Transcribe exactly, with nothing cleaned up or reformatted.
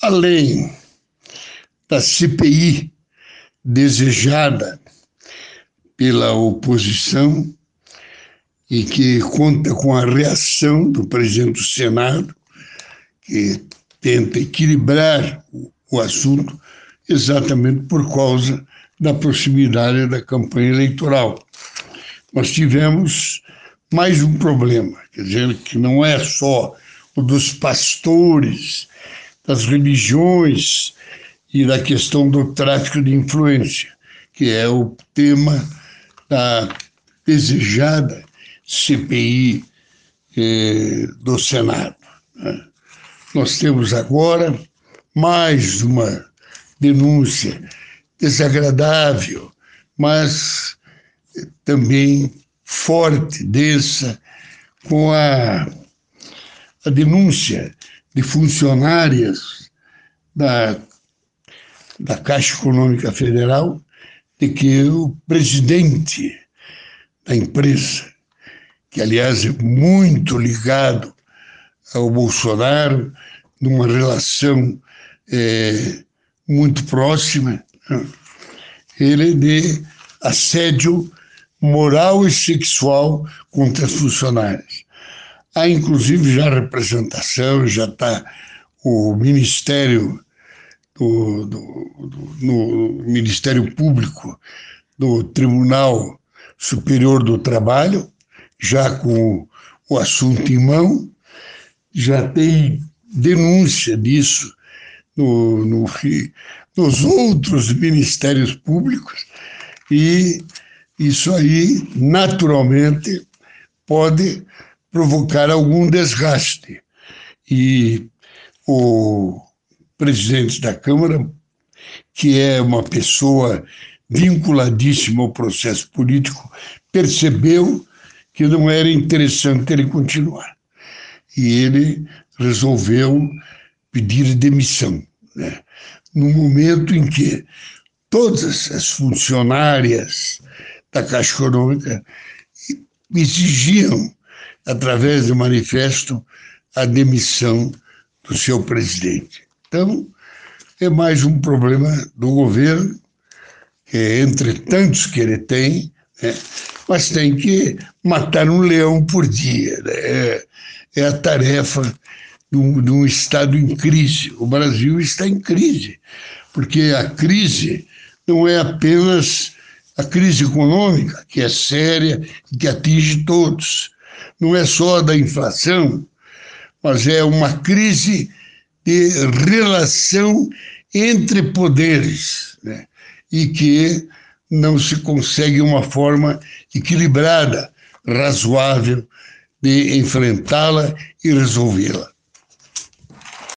além da C P I desejada pela oposição e que conta com a reação do presidente do Senado, que tenta equilibrar o assunto exatamente por causa da proximidade da campanha eleitoral. Nós tivemos mais um problema, quer dizer, que não é só o dos pastores, das religiões e da questão do tráfico de influência, que é o tema da desejada C P I eh, do Senado. Né? Nós temos agora mais uma denúncia desagradável, mas também forte, densa, com a, a denúncia de funcionárias da, da Caixa Econômica Federal de que o presidente da empresa, que aliás é muito ligado ao Bolsonaro, numa relação é, muito próxima, ele de assédio moral e sexual contra as funcionárias. Há, inclusive, já representação, já está o Ministério, do, do, do, no Ministério Público do Tribunal Superior do Trabalho, já com o assunto em mão, já tem denúncia disso no, no, nos outros ministérios públicos, e isso aí, naturalmente, pode provocar algum desgaste. E o presidente da Câmara, que é uma pessoa vinculadíssima ao processo político, percebeu que não era interessante ele continuar. E ele resolveu pedir demissão, né? No momento em que todas as funcionárias da Caixa Econômica exigiam, através de manifesto, a demissão do seu presidente. Então, é mais um problema do governo, que é entre tantos que ele tem, né? Mas tem que matar um leão por dia, né? É, é a tarefa de um, de um Estado em crise. O Brasil está em crise, porque a crise não é apenas a crise econômica, que é séria e que atinge todos. Não é só da inflação, mas é uma crise de relação entre poderes, né? E que não se consegue uma forma equilibrada, razoável, de enfrentá-la e resolvê-la.